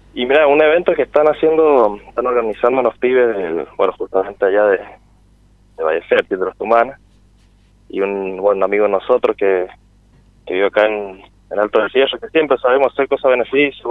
Y mira, un evento que están organizando los pibes, justamente allá de Valle Fértil, de los Tumanes, y un amigo de nosotros que vive acá en Alto del Fierro, que siempre sabemos hacer cosas a beneficio,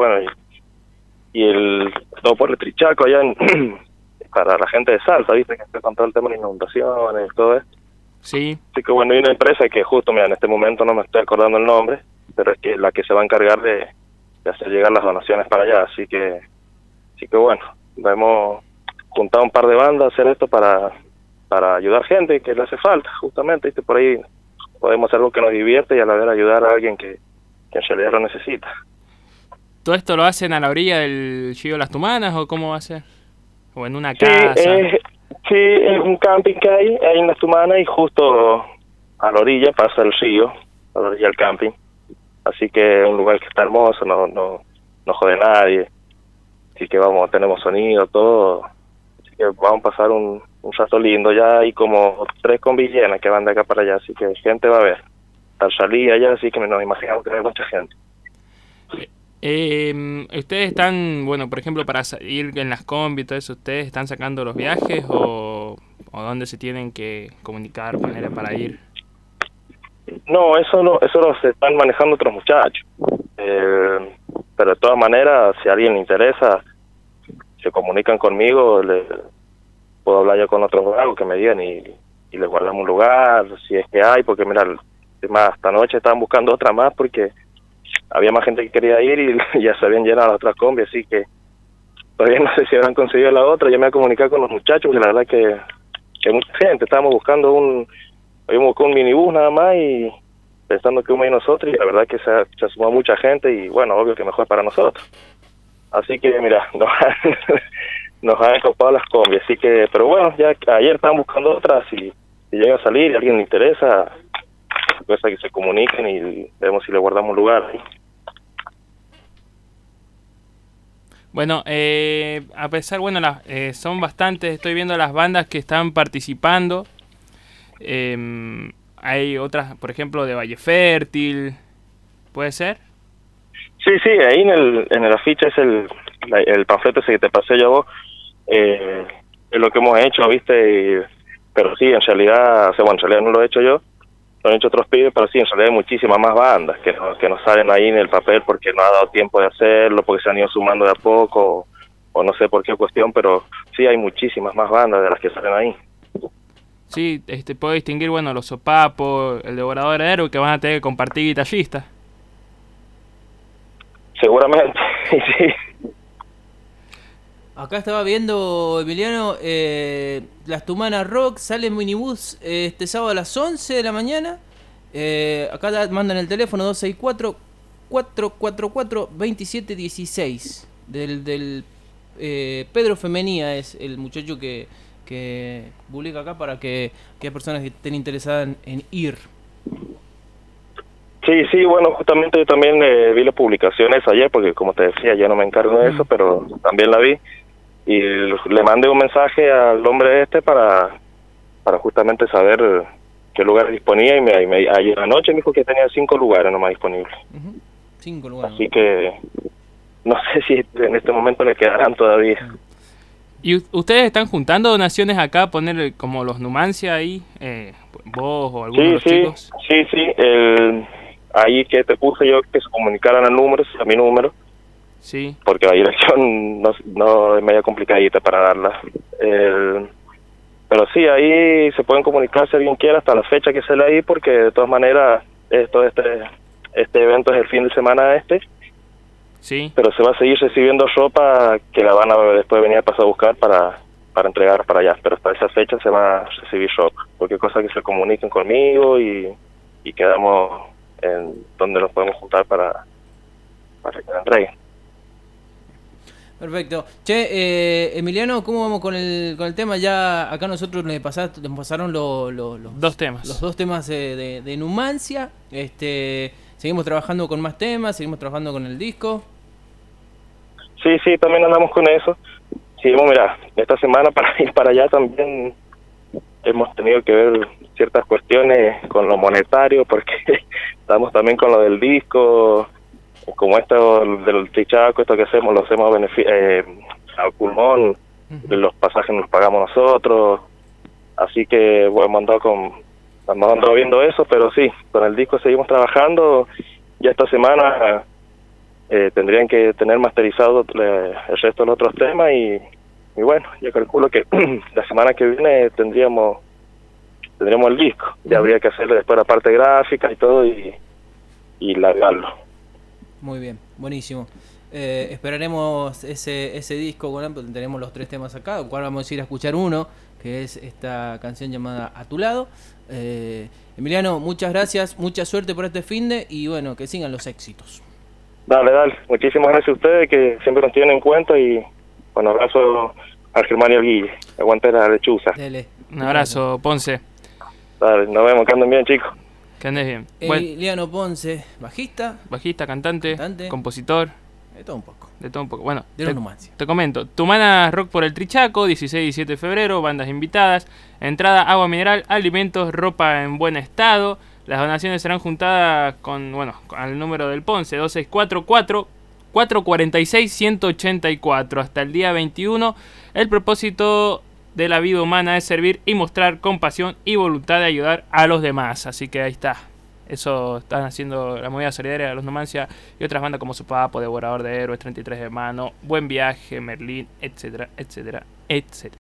todo por el Trichaco allá para la gente de Salta, viste, que está con todo el tema de inundaciones y todo esto. Sí. Así que hay una empresa que justo, mira, en este momento no me estoy acordando el nombre, pero es que la que se va a encargar de hacer llegar las donaciones para allá, así que hemos juntado un par de bandas a hacer esto para ayudar gente que le hace falta, justamente, ¿viste? Por ahí podemos hacer algo que nos divierte y a la vez ayudar a alguien que en realidad lo necesita. ¿Todo esto lo hacen a la orilla del Río Las Tumanas o cómo va a ser? ¿O en una casa? Sí, es un camping que hay ahí en Las Tumanas y justo a la orilla pasa el río, a la orilla del camping. Así que es un lugar que está hermoso, no jode a nadie. Así que tenemos sonido, todo. Así que vamos a pasar un rato lindo. Ya hay como 3 combis llenas que van de acá para allá, así que gente va a ver. Salí allá, así que nos imaginamos que hay mucha gente. ¿Ustedes están, por ejemplo, para ir en las combi y todo eso, ustedes están sacando los viajes o dónde se tienen que comunicar para ir? No, eso lo se están manejando otros muchachos. Pero de todas maneras, si a alguien le interesa, se comunican conmigo, puedo hablar yo con otros vagos que me digan y les guardamos un lugar, si es que hay, porque mira, además, esta noche estaban buscando otra más porque había más gente que quería ir y ya se habían llenado las otras combis, así que todavía no sé si habrán conseguido la otra. Yo me voy a comunicar con los muchachos, porque la verdad que mucha gente, estábamos buscando habíamos buscado un minibús nada más y pensando que uno y nosotros, y la verdad que se sumó mucha gente y obvio que mejor para nosotros. Así que mira, nos han copado las combis, así que, pero ya ayer estaban buscando otras, si llega a salir y a alguien le interesa, cosa que se comuniquen y vemos si le guardamos lugar ahí. A pesar, son bastantes, estoy viendo las bandas que están participando. Hay otras, por ejemplo, de Valle Fértil, ¿puede ser? Sí, ahí en el afiche es el panfleto ese que te pasé yo a vos, es lo que hemos hecho, ¿viste? Pero sí, en realidad no lo he hecho yo, lo han hecho otros pibes, pero sí, en realidad hay muchísimas más bandas que no salen ahí en el papel porque no ha dado tiempo de hacerlo, porque se han ido sumando de a poco, o no sé por qué cuestión, pero sí hay muchísimas más bandas de las que salen ahí. Sí, puedo distinguir, los Sopapos, el Devorador de Héroes, que van a tener que compartir guitarristas. Seguramente, sí. Acá estaba viendo, Emiliano, Las Tumanas Rock sale en minibús este sábado a las 11 de la mañana. Acá mandan el teléfono 264-444-2716. Del Pedro Femenía es el muchacho que publica acá para que hay personas que estén interesadas en ir. Sí, justamente yo también vi las publicaciones ayer, porque como te decía, ya no me encargo de eso, pero también la vi. Y le mandé un mensaje al hombre para justamente saber qué lugares disponía, y ayer anoche me dijo que tenía 5 lugares nomás disponibles. 5 lugares. Así que no sé si en este momento le quedarán todavía. ¿Y ustedes están juntando donaciones acá, poner como los Numancia ahí, vos o algunos de los chicos? Sí, ahí que te puse yo que se comunicaran a mi número. Sí. Porque la dirección no es media complicadita para darla. Pero sí, ahí se pueden comunicar si alguien quiere hasta la fecha que se le ahí, porque de todas maneras este evento es el fin de semana Sí. Pero se va a seguir recibiendo ropa que la van a después venir a pasar a buscar para entregar para allá. Pero hasta esa fecha se va a recibir ropa. Cualquier cosa que se comuniquen conmigo y quedamos en donde nos podemos juntar para que la entreguen. Perfecto. Che, Emiliano, ¿cómo vamos con el tema? Ya acá nosotros nos pasaron los 2 temas. Los 2 temas de Numancia. Seguimos trabajando con más temas, seguimos trabajando con el disco. Sí, también andamos con eso. Sí, mira, esta semana para ir para allá también hemos tenido que ver ciertas cuestiones con lo monetario, porque estamos también con lo del disco. como esto del Trichaco, esto que hacemos, lo hacemos a pulmón, los pasajes nos pagamos nosotros, así que hemos andado viendo eso, pero sí, con el disco seguimos trabajando. Ya esta semana tendrían que tener masterizado el resto de los otros temas y bueno, yo calculo que la semana que viene tendríamos el disco. Ya habría que hacerle después la parte gráfica y todo y largarlo. Muy bien, buenísimo. Esperaremos ese disco, bueno, tenemos los 3 temas acá, del cual vamos a ir a escuchar uno, que es esta canción llamada A tu lado. Emiliano, muchas gracias, mucha suerte por este finde y bueno, que sigan los éxitos. Dale, muchísimas gracias a ustedes que siempre nos tienen en cuenta y un abrazo al Germán y al Guille. Aguante la lechuza. Dale. Un abrazo, Ponce. Dale, nos vemos, que anden bien, chicos. Que andes bien. Emiliano Ponce, bajista, Cantante, compositor. de todo un poco. De todo un poco. Bueno, De los Numancia. te comento. Tumanas Rock por el Trichaco, 16 y 17 de febrero, bandas invitadas, entrada, agua mineral, alimentos, ropa en buen estado. Las donaciones serán juntadas al número del Ponce, 2644-446-184. Hasta el día 21, el propósito de la vida humana es servir y mostrar compasión y voluntad de ayudar a los demás. Así que ahí está. Eso están haciendo la movida solidaria de los Numancia y otras bandas como Sopapo, Devorador de Héroes, 33 de Mano, Buen Viaje, Merlín, etcétera, etcétera, etcétera.